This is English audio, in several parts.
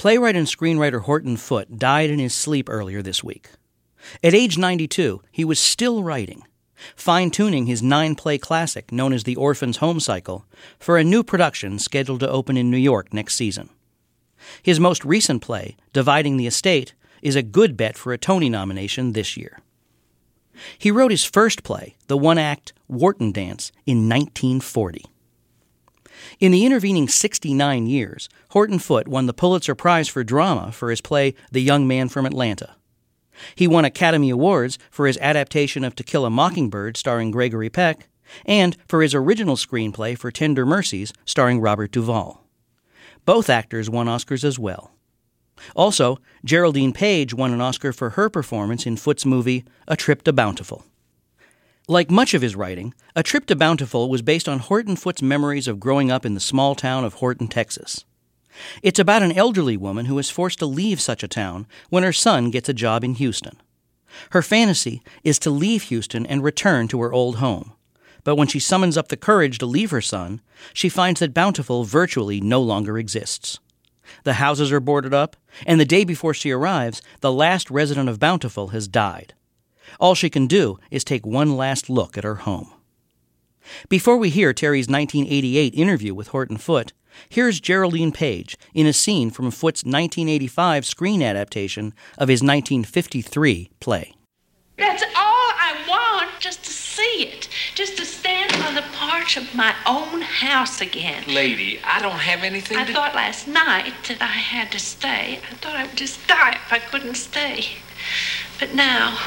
Playwright and screenwriter Horton Foote died in his sleep earlier this week. At age 92, he was still writing, fine-tuning his 9-play classic known as The Orphan's Home Cycle for a new production scheduled to open in New York next season. His most recent play, Dividing the Estate, is a good bet for a Tony nomination this year. He wrote his first play, the one-act Wharton Dance, in 1940. In the intervening 69 years, Horton Foote won the Pulitzer Prize for Drama for his play The Young Man from Atlanta. He won Academy Awards for his adaptation of To Kill a Mockingbird starring Gregory Peck, and for his original screenplay for Tender Mercies starring Robert Duvall. Both actors won Oscars as well. Also, Geraldine Page won an Oscar for her performance in Foote's movie A Trip to Bountiful. Like much of his writing, A Trip to Bountiful was based on Horton Foote's memories of growing up in the small town of Horton, Texas. It's about an elderly woman who is forced to leave such a town when her son gets a job in Houston. Her fantasy is to leave Houston and return to her old home. But when she summons up the courage to leave her son, she finds that Bountiful virtually no longer exists. The houses are boarded up, and the day before she arrives, the last resident of Bountiful has died. All she can do is take one last look at her home. Before we hear Terry's 1988 interview with Horton Foote, here's Geraldine Page in a scene from Foote's 1985 screen adaptation of his 1953 play. That's all I want, just to see it. Just to stand on the porch of my own house again. Lady, I don't have anything I thought last night that I had to stay. I thought I would just die if I couldn't stay. But now,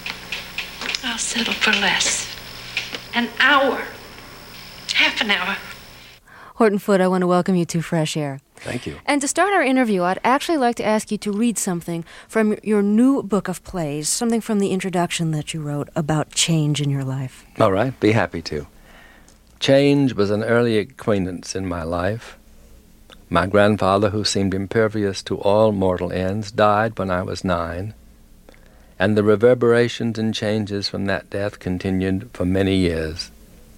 I'll settle for less. An hour. Half an hour. Horton Foote, I want to welcome you to Fresh Air. Thank you. And to start our interview, I'd actually like to ask you to read something from your new book of plays, something from the introduction that you wrote about change in your life. All right, be happy to. Change was an early acquaintance in my life. My grandfather, who seemed impervious to all mortal ends, died when I was 9, and the reverberations and changes from that death continued for many years.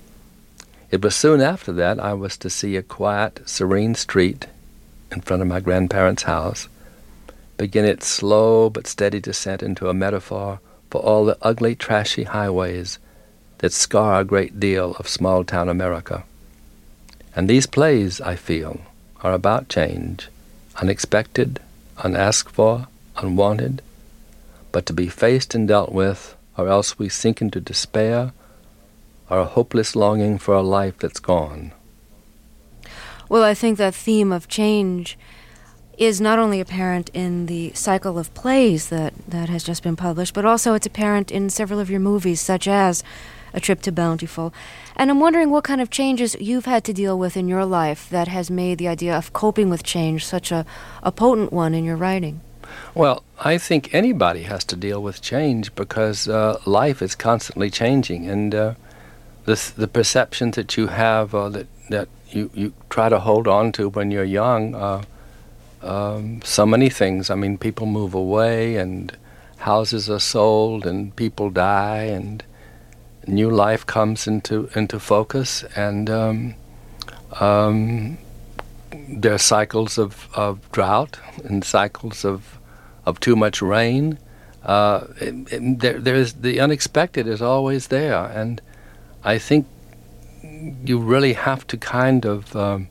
It was soon after that I was to see a quiet, serene street in front of my grandparents' house begin its slow but steady descent into a metaphor for all the ugly, trashy highways that scar a great deal of small-town America. And these plays, I feel, are about change, unexpected, unasked for, unwanted, but to be faced and dealt with, or else we sink into despair or a hopeless longing for a life that's gone. Well, I think that theme of change is not only apparent in the cycle of plays that has just been published, but also it's apparent in several of your movies, such as A Trip to Bountiful. And I'm wondering what kind of changes you've had to deal with in your life that has made the idea of coping with change such a potent one in your writing. Well, I think anybody has to deal with change because life is constantly changing, and the perceptions that you have that you try to hold on to when you're young, so many things. I mean, people move away, and houses are sold, and people die, and new life comes into focus, and there are cycles of drought and cycles of too much rain. There's the unexpected is always there, and I think you really have to kind of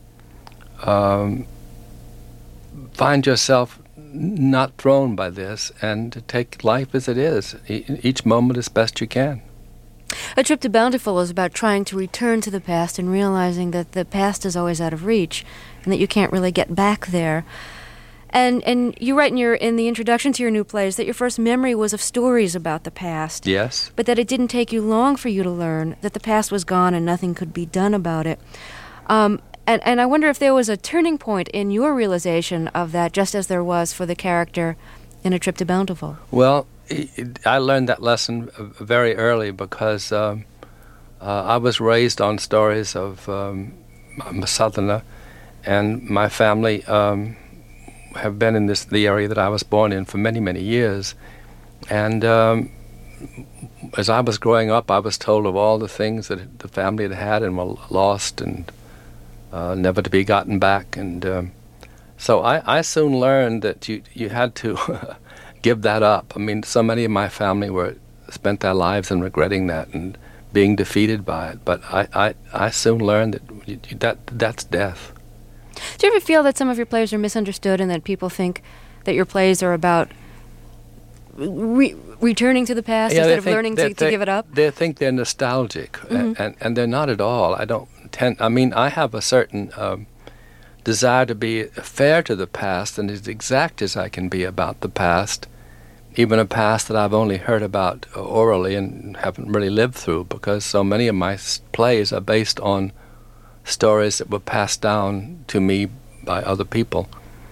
find yourself not thrown by this and to take life as it is, each moment as best you can. A Trip to Bountiful is about trying to return to the past and realizing that the past is always out of reach and that you can't really get back there. And you write in the introduction to your new plays that your first memory was of stories about the past. Yes. But that it didn't take you long for you to learn that the past was gone and nothing could be done about it. And I wonder if there was a turning point in your realization of that, just as there was for the character in A Trip to Bountiful. Well, I learned that lesson very early because I was raised on stories of I'm a Southerner, and my family have been in the area that I was born in for many, many years. And as I was growing up, I was told of all the things that the family had and were lost and never to be gotten back. And So I soon learned that you had to give that up. I mean, so many of my family spent their lives in regretting that and being defeated by it. But I soon learned that's death. Do you ever feel that some of your plays are misunderstood and that people think that your plays are about returning to the past instead of learning to give it up? They think they're nostalgic, and they're not at all. I have a certain desire to be fair to the past and as exact as I can be about the past, even a past that I've only heard about orally and haven't really lived through, because so many of my plays are based on stories that were passed down to me by other people.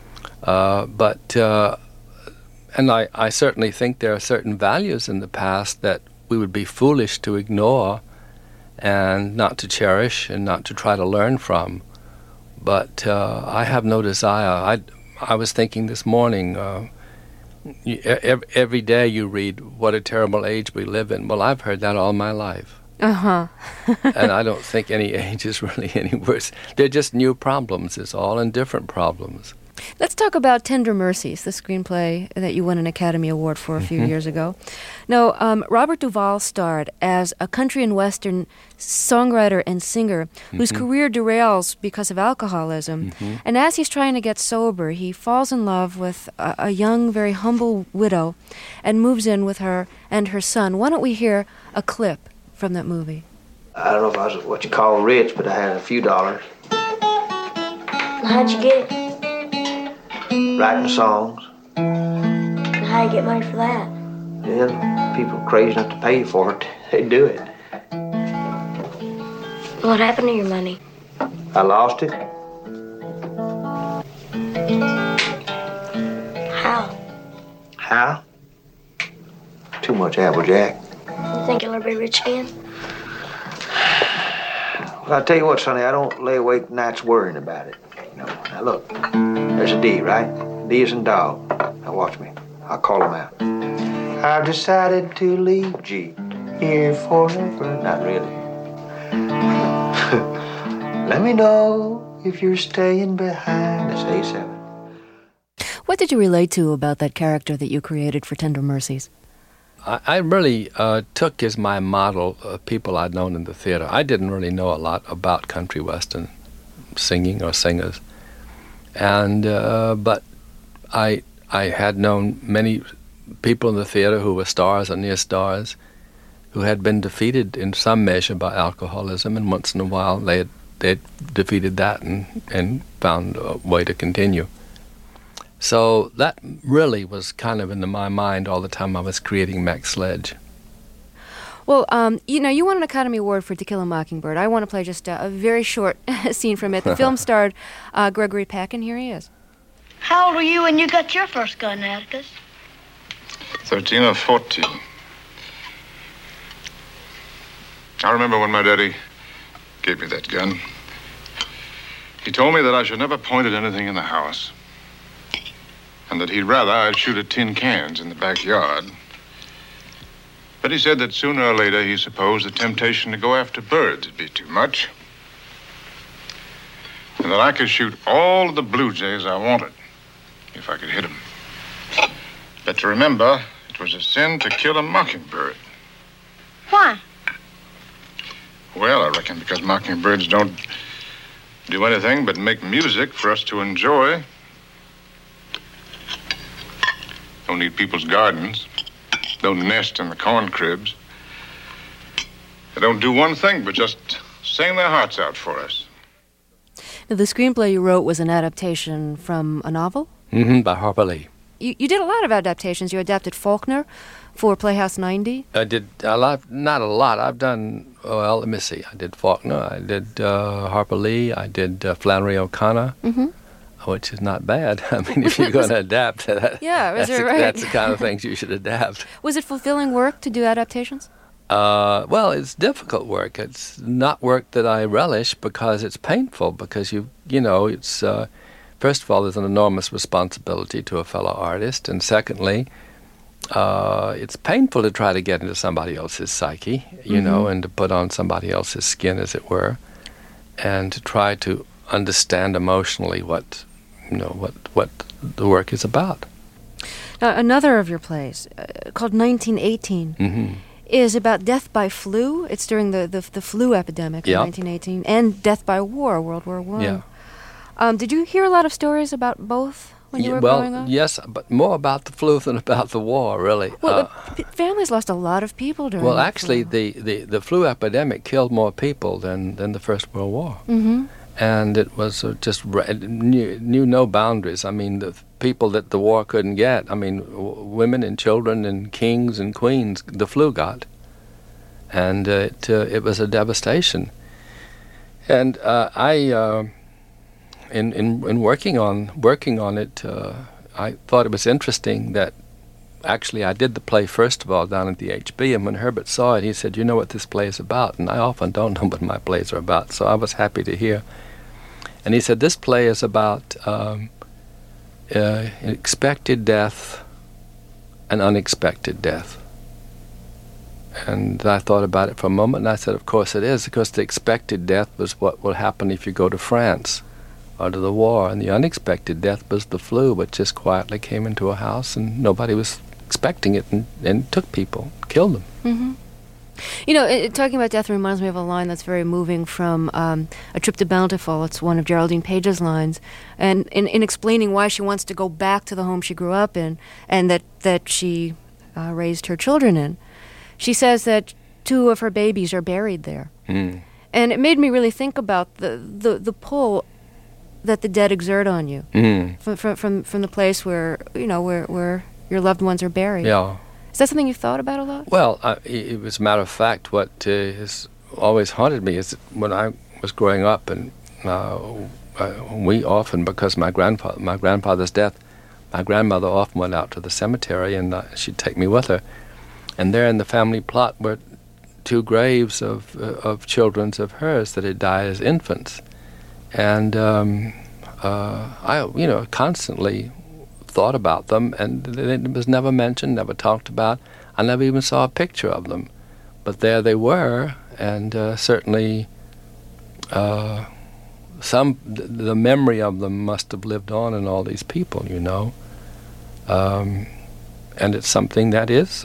And I certainly think there are certain values in the past that we would be foolish to ignore and not to cherish and not to try to learn from. But I have no desire. I was thinking this morning, every day you read, what a terrible age we live in. Well, I've heard that all my life. Uh-huh. And I don't think any age is really any worse. They're just new problems, is all, and different problems. Let's talk about Tender Mercies, the screenplay that you won an Academy Award for a few years ago. Now, Robert Duvall starred as a country and western songwriter and singer whose career derails because of alcoholism. And as he's trying to get sober, he falls in love with a young, very humble widow and moves in with her and her son. Why don't we hear a clip from that movie? I don't know if I was what you call rich, but I had a few dollars. How'd you get it? Writing songs. How you get money for that? Yeah, people crazy enough to pay you for it, they do it. What happened to your money? I lost it. How? How? Too much Applejack. You think you'll ever be rich again? Well, I'll tell you what, Sonny, I don't lay awake nights worrying about it. You know, now look, there's a D, right? D is in dog. Now watch me. I'll call him out. I've decided to leave G here forever. Not really. Let me know if you're staying behind. That's A7. What did you relate to about that character that you created for Tender Mercies? I really took as my model people I'd known in the theater. I didn't really know a lot about country western singing or singers, and but I had known many people in the theater who were stars or near stars, who had been defeated in some measure by alcoholism, and once in a while they defeated that and found a way to continue. So that really was kind of in my mind all the time I was creating Max Sledge. Well, you won an Academy Award for To Kill a Mockingbird. I want to play just a very short scene from it. The film starred Gregory Peck, and here he is. How old were you when you got your first gun, Atticus? 13 or 14. I remember when my daddy gave me that gun. He told me that I should never point at anything in the house, and that he'd rather I'd shoot at tin cans in the backyard. But he said that sooner or later he supposed the temptation to go after birds would be too much, and that I could shoot all of the blue jays I wanted, if I could hit them. But to remember, it was a sin to kill a mockingbird. Why? Well, I reckon because mockingbirds don't do anything but make music for us to enjoy. Don't eat people's gardens. Don't nest in the corn cribs. They don't do one thing but just sing their hearts out for us. Now, the screenplay you wrote was an adaptation from a novel? By Harper Lee. You did a lot of adaptations. You adapted Faulkner for Playhouse 90. I did a lot, not a lot. I've done, well, let me see. I did Faulkner, I did Harper Lee, I did Flannery O'Connor, which is not bad. I mean, if you're going to adapt, that's the kind of things you should adapt. Was it fulfilling work to do adaptations? Well, it's difficult work. It's not work that I relish because it's painful, because it's... First of all, there's an enormous responsibility to a fellow artist, and secondly, it's painful to try to get into somebody else's psyche, and to put on somebody else's skin, as it were, and to try to understand emotionally what what the work is about. Now, another of your plays, called 1918, is about death by flu. It's during the flu epidemic of 1918, and death by war, World War I. Yeah. Did you hear a lot of stories about both when you were growing up? Well, yes, but more about the flu than about the war, really. Well, families lost a lot of people during Well, the actually, flu. the flu epidemic killed more people than the First World War. Mm-hmm. And it was just it knew no boundaries. I mean, the people that the war couldn't get, I mean, women and children and kings and queens, the flu got. And it was a devastation. And in working on it, I thought it was interesting that actually I did the play first of all down at the HB, and when Herbert saw it, he said, "You know what this play is about?" And I often don't know what my plays are about, so I was happy to hear. And he said, "This play is about expected death and unexpected death." And I thought about it for a moment, and I said, of course it is, because the expected death was what will happen if you go to France or to the war, and the unexpected death was the flu, which just quietly came into a house, and nobody was expecting it, and took people, killed them. Mm-hmm. You know, talking about death reminds me of a line that's very moving from A Trip to Bountiful. It's one of Geraldine Page's lines. And in explaining why she wants to go back to the home she grew up in and that she raised her children in, she says that 2 of her babies are buried there. Mm. And it made me really think about the pull that the dead exert on you from the place where, you know, where your loved ones are buried. Yeah. Is that something you've thought about a lot? Well, it was a matter of fact, what has always haunted me is when I was growing up, and we often, because my grandfather's death, my grandmother often went out to the cemetery, and she'd take me with her. And there in the family plot were 2 graves of children of hers that had died as infants. And I, constantly thought about them, and it was never mentioned, never talked about. I never even saw a picture of them. But there they were, and certainly the memory of them must have lived on in all these people, you know. And it's something that is,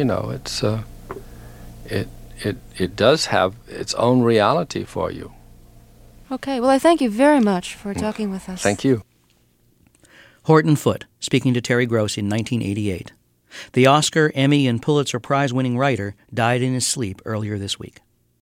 it does have its own reality for you. Okay, well, I thank you very much for talking with us. Thank you. Horton Foote, speaking to Terry Gross in 1988. The Oscar, Emmy, and Pulitzer Prize-winning writer died in his sleep earlier this week.